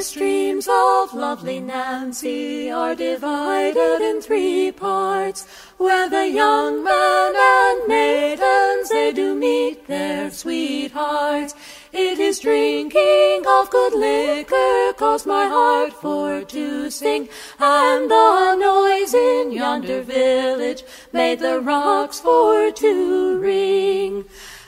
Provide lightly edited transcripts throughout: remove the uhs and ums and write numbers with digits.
the streams of lovely Nancy are divided in 3 parts, where the young men and maidens they do meet their sweethearts. It is drinking of good liquor caused my heart for to sing, and the noise in yonder village made the rocks for to ring.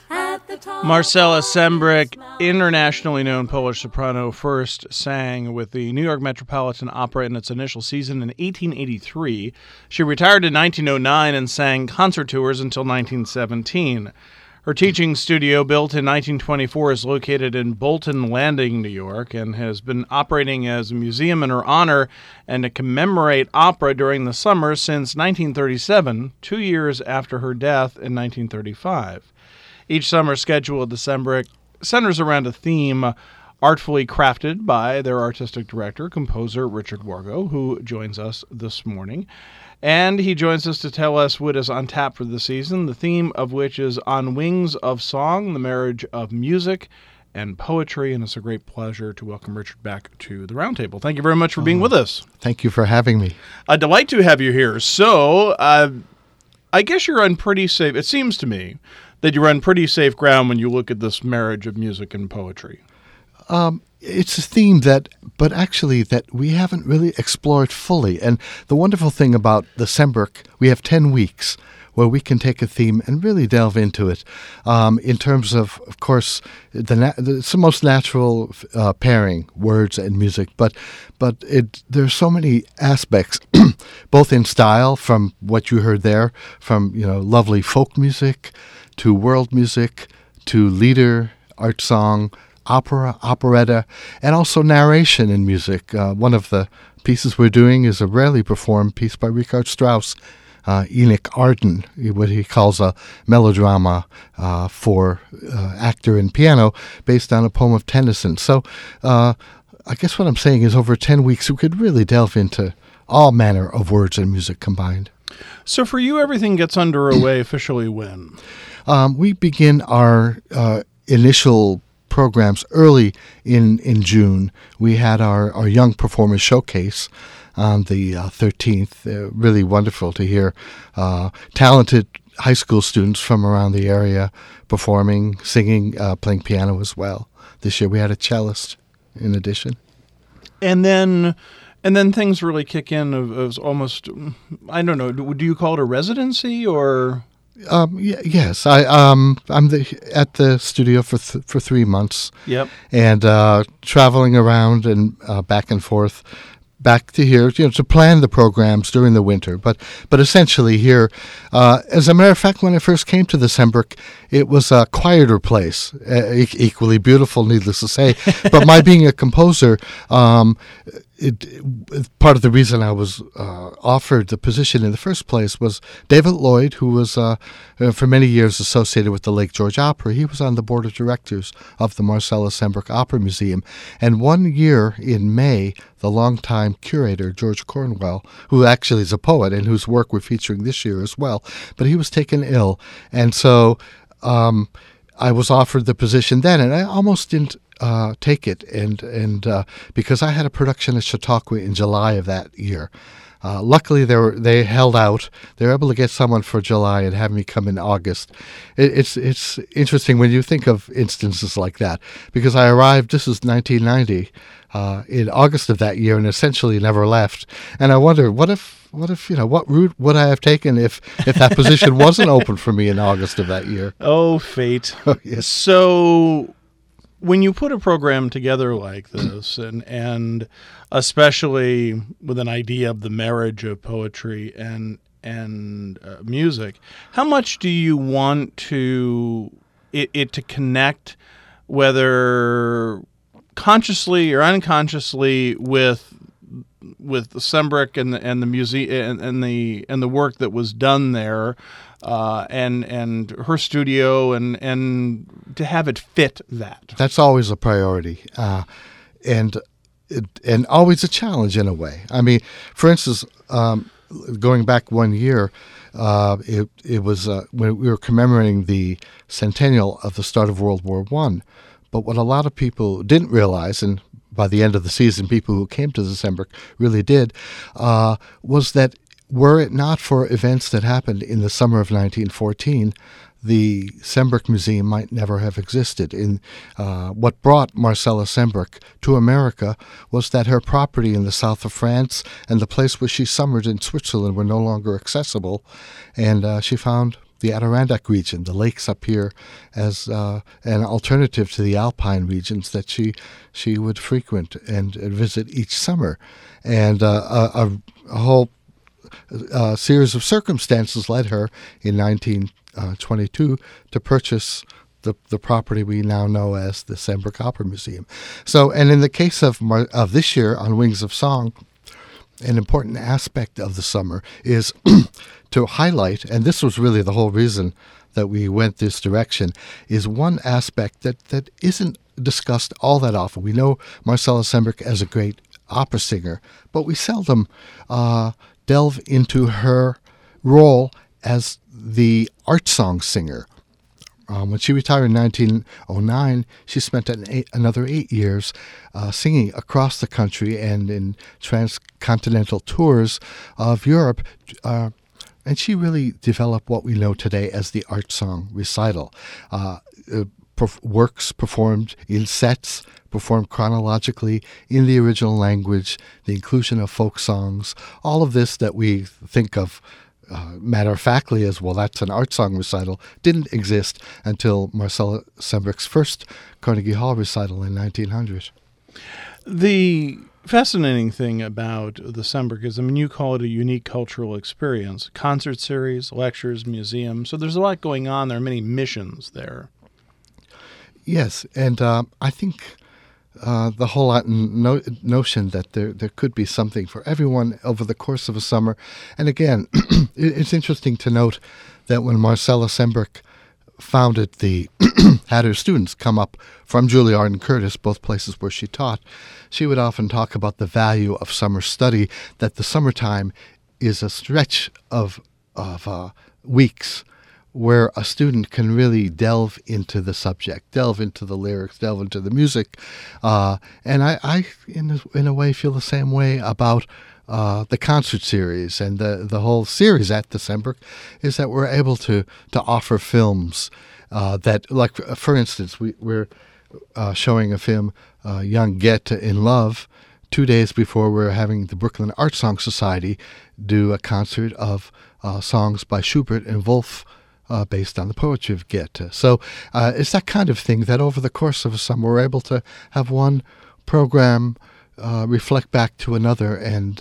Marcella Sembrich, internationally known Polish soprano, first sang with the New York Metropolitan Opera in its initial season in 1883. She retired in 1909 and sang concert tours until 1917. Her teaching studio, built in 1924, is located in Bolton Landing, New York, and has been operating as a museum in her honor and to commemorate opera during the summer since 1937, 2 years after her death in 1935. Each summer schedule at the Sembrich centers around a theme artfully crafted by their artistic director, composer Richard Wargo, who joins us this morning. And he joins us to tell us what is on tap for the season, the theme of which is On Wings of Song, the marriage of music and poetry. And it's a great pleasure to welcome Richard back to the Roundtable. Thank you very much for being with us. Thank you for having me. A delight to have you here. So, I guess you're on pretty safe, it seems to me, that you're on pretty safe ground when you look at this marriage of music and poetry. It's a theme that we haven't really explored fully. And the wonderful thing about the Sembrich, we have 10 weeks where we can take a theme and really delve into it. In terms of course, it's the most natural pairing, words and music. But there's so many aspects, both in style, from what you heard there, from lovely folk music to world music, to lieder, art song, opera, operetta, and also narration in music. One of the pieces we're doing is a rarely performed piece by Richard Strauss, Enoch Arden, what he calls a melodrama for actor and piano, based on a poem of Tennyson. So I guess what I'm saying is over 10 weeks we could really delve into all manner of words and music combined. So for you, everything gets underway officially when? We begin our initial programs early in June. We had our Young Performers Showcase on the 13th. Really wonderful to hear talented high school students from around the area performing, singing, playing piano as well. This year we had a cellist in addition. And then things really kick in of almost, I don't know, do you call it a residency or? Yes, I'm at the studio for 3 months. Yep. And traveling around and back and forth, back to here, to plan the programs during the winter. But essentially here, as a matter of fact, when I first came to the Sembrich, it was a quieter place, equally beautiful, needless to say. But my being a composer, part of the reason I was offered the position in the first place was David Lloyd, who was for many years associated with the Lake George Opera. He was on the board of directors of the Marcella Sembrich Opera Museum. And one year in May, the longtime curator, George Cornwell, who actually is a poet and whose work we're featuring this year as well, but he was taken ill. And so I was offered the position then, and I almost didn't take it, and because I had a production at Chautauqua in July of that year. Luckily, they held out. They were able to get someone for July and have me come in August. It's interesting when you think of instances like that, because I arrived, this is 1990, in August of that year, and essentially never left. And I wonder, what route would I have taken if that position wasn't open for me in August of that year? Oh, fate. Yes. So when you put a program together like this, and especially with an idea of the marriage of poetry and music, how much do you want it to connect, whether consciously or unconsciously, with the Sembrich and the museum and the work that was done there, and her studio, and to have it fit that? That's always a priority, and always a challenge in a way. I mean, for instance, going back 1 year, it was when we were commemorating the centennial of the start of World War I. But what a lot of people didn't realize, and by the end of the season, people who came to the Sembrick really did, was that were it not for events that happened in the summer of 1914, the Sembrick Museum might never have existed. What brought Marcella Sembrick to America was that her property in the south of France and the place where she summered in Switzerland were no longer accessible, and she found the Adirondack region, the lakes up here, as an alternative to the alpine regions that she would frequent and visit each summer. And a whole series of circumstances led her in 1922 to purchase the property we now know as the Sembrick Opera Museum. So, and in the case of this year on Wings of Song, an important aspect of the summer is to highlight, and this was really the whole reason that we went this direction, is one aspect that isn't discussed all that often. We know Marcella Sembrick as a great opera singer, but we seldom delve into her role as the art song singer. When she retired in 1909, she spent another 8 years singing across the country and in transcontinental tours of Europe. And she really developed what we know today as the art song recital. Works performed in sets, performed chronologically in the original language, the inclusion of folk songs, all of this that we think of matter-of-factly as, well, that's an art song recital, didn't exist until Marcella Sembrick's first Carnegie Hall recital in 1900. The fascinating thing about the Sembrick is, I mean, you call it a unique cultural experience. Concert series, lectures, museum. So there's a lot going on. There are many missions there. Yes, and I think the whole notion that there could be something for everyone over the course of a summer. And again, it's interesting to note that when Marcella Sembrick founded had her students come up from Juilliard and Curtis, both places where she taught, she would often talk about the value of summer study, that the summertime is a stretch of weeks where a student can really delve into the subject, delve into the lyrics, delve into the music. And I in a way, feel the same way about the concert series and the whole series at the Sembrick, is that we're able to offer films that, like, for instance, we're showing a film, Young Goethe in Love, 2 days before we're having the Brooklyn Art Song Society do a concert of songs by Schubert and Wolf, based on the poetry of Goethe. So it's that kind of thing that over the course of a summer we're able to have one program reflect back to another. And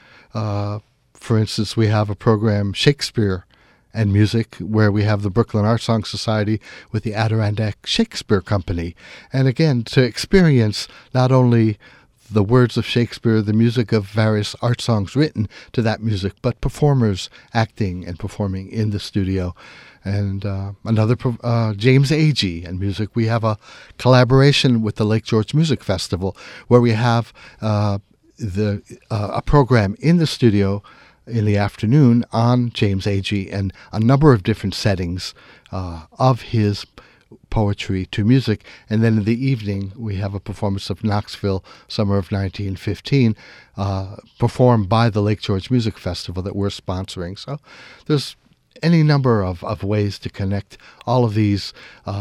for instance, we have a program, Shakespeare and Music, where we have the Brooklyn Art Song Society with the Adirondack Shakespeare Company. And again, to experience not only the words of Shakespeare, the music of various art songs written to that music, but performers acting and performing in the studio. And another, James Agee and Music. We have a collaboration with the Lake George Music Festival where we have a program in the studio in the afternoon on James Agee and a number of different settings of his poetry to music. And then in the evening, we have a performance of Knoxville, summer of 1915, performed by the Lake George Music Festival that we're sponsoring. So there's any number of ways to connect all of these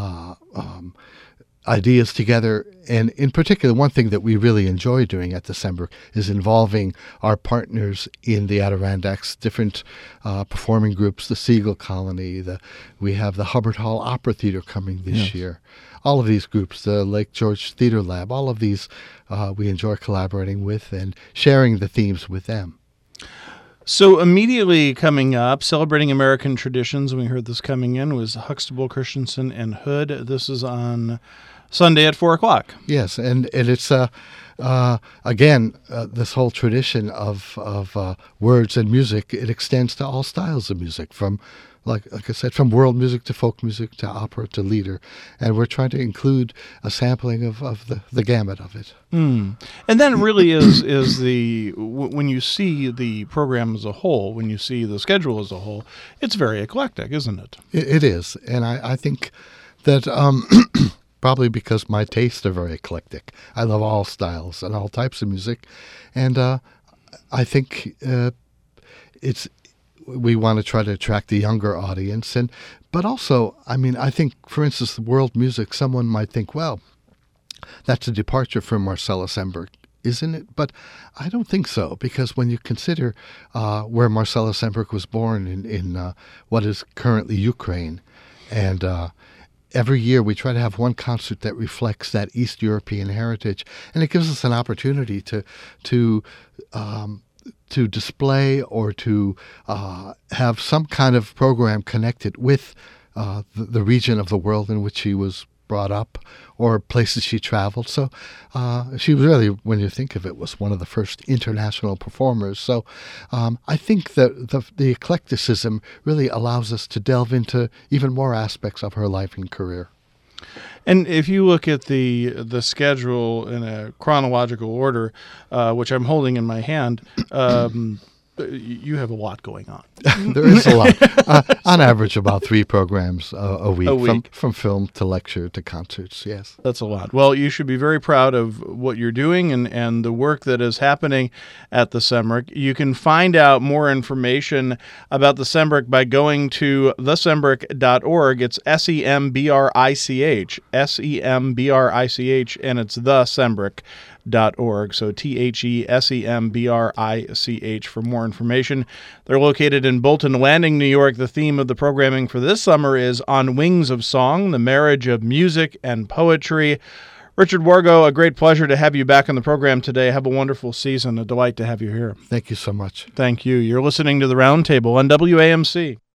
ideas together. And in particular, one thing that we really enjoy doing at the Sembrick is involving our partners in the Adirondacks, different performing groups, the Seagull Colony, we have the Hubbard Hall Opera Theater coming this year. All of these groups, the Lake George Theater Lab, all of these we enjoy collaborating with and sharing the themes with them. So immediately coming up, celebrating American traditions, we heard this coming in, was Huxtable, Christensen, and Hood. This is on Sunday at 4 o'clock. Yes, and it's, again, this whole tradition of words and music, it extends to all styles of music, from, like I said, from world music to folk music to opera to lieder. And we're trying to include a sampling of the gamut of it. And that really is when you see the program as a whole, when you see the schedule as a whole, it's very eclectic, isn't it? It is. And I think that probably because my tastes are very eclectic. I love all styles and all types of music, and I think we want to try to attract the younger audience, but also, I mean, I think, for instance, the world music, someone might think, well, that's a departure from Marcellus Sember, isn't it? But I don't think so, because when you consider where Marcellus Sember was born in what is currently Ukraine, and every year we try to have one concert that reflects that East European heritage, and it gives us an opportunity to display or to have some kind of program connected with the region of the world in which she was brought up or places she traveled. So she was really, when you think of it, was one of the first international performers. So I think that the eclecticism really allows us to delve into even more aspects of her life and career. And if you look at the schedule in a chronological order, which I'm holding in my hand, you have a lot going on. There is a lot. On average, about 3 programs a week. From film to lecture to concerts, yes. That's a lot. Well, you should be very proud of what you're doing and the work that is happening at the Sembric. You can find out more information about the Sembric by going to thesembric.org. It's SEMBRICH, SEMBRICH, and it's thesembric.org. So THESEMBRICH for more information. They're located in Bolton Landing, New York. The theme of the programming for this summer is On Wings of Song, the marriage of music and poetry. Richard Wargo, a great pleasure to have you back on the program today. Have a wonderful season. A delight to have you here. Thank you so much. Thank you. You're listening to The Roundtable on WAMC.